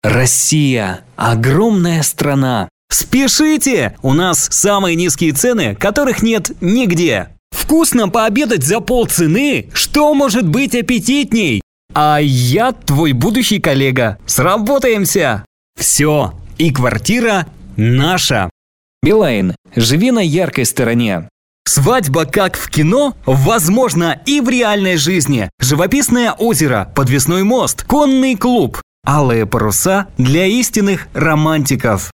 Россия – огромная страна. Спешите! У нас самые низкие цены, которых нет нигде. Вкусно пообедать за полцены? Что может быть аппетитней? А я твой будущий коллега. Сработаемся! Все, и квартира наша. Билайн. Живи на яркой стороне. Свадьба как в кино, возможно и в реальной жизни. Живописное озеро, подвесной мост, конный клуб. Алые паруса для истинных романтиков.